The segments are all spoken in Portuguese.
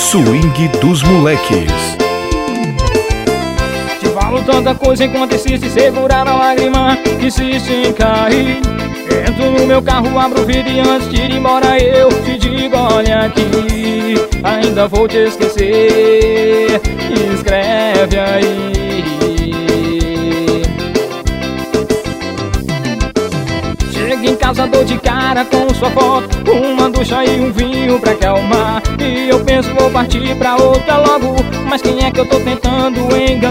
Swing dos Moleques. Te falo tanta coisa enquanto insiste em segurar a lágrima que insiste em cair. Entro no meu carro, abro o vidro e antes de ir embora eu te digo: olha aqui, ainda vou te esquecer. Escreve aí. Chego em casa, dou de cara com sua foto, uma ducha e um vinho pra acalmar. E eu penso, vou partir pra outra logo, mas quem é que eu tô tentando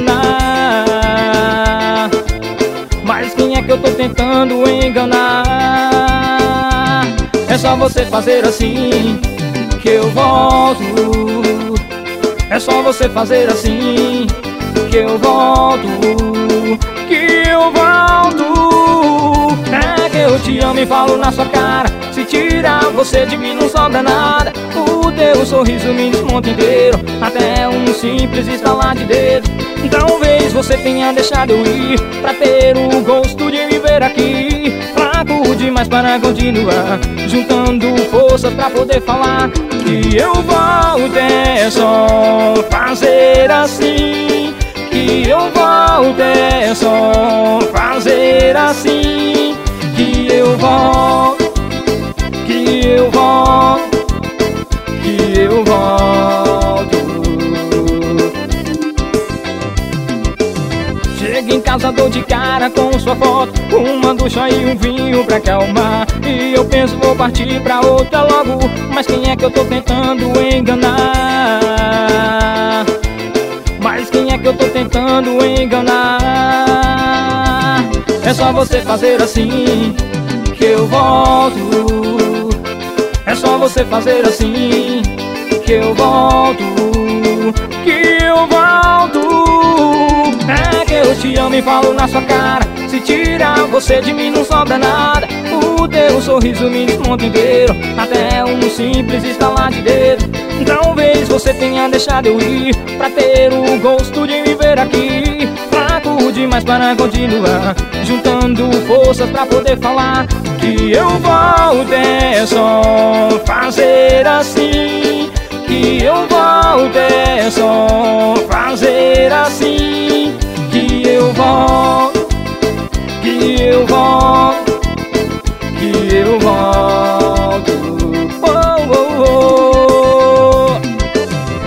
enganar? Mas quem é que eu tô tentando enganar? É só você fazer assim que eu volto. É só você fazer assim que eu volto. Que eu volto. É que eu te amo e falo na sua cara. Se tirar você de mim não sobra nada. O teu sorriso me desmonta inteiro, até um simples estalar de dedo. Talvez você tenha deixado eu ir pra ter o gosto de me ver aqui. Fraco demais para continuar, juntando forças pra poder falar que eu volto. É só fazer assim que eu volto. É só fazer assim que eu volto. Que eu volto. Que eu volto. Chego em casa, dou de cara com sua foto, uma ducha e um vinho pra acalmar. E eu penso, vou partir pra outra logo, mas quem é que eu tô tentando enganar? Mas quem é que eu tô tentando enganar? É só você fazer assim que eu volto. É só você fazer assim que eu volto. Que eu volto. É que eu te amo e falo na sua cara. Se tirar você de mim não sobra nada. O teu sorriso me desmonta inteiro, até um simples estalar de dedo. Talvez você tenha deixado eu ir pra ter o gosto de me ver aqui. Fraco demais para continuar, juntando forças pra poder falar que eu volto. É só fazer assim que eu volto. É só fazer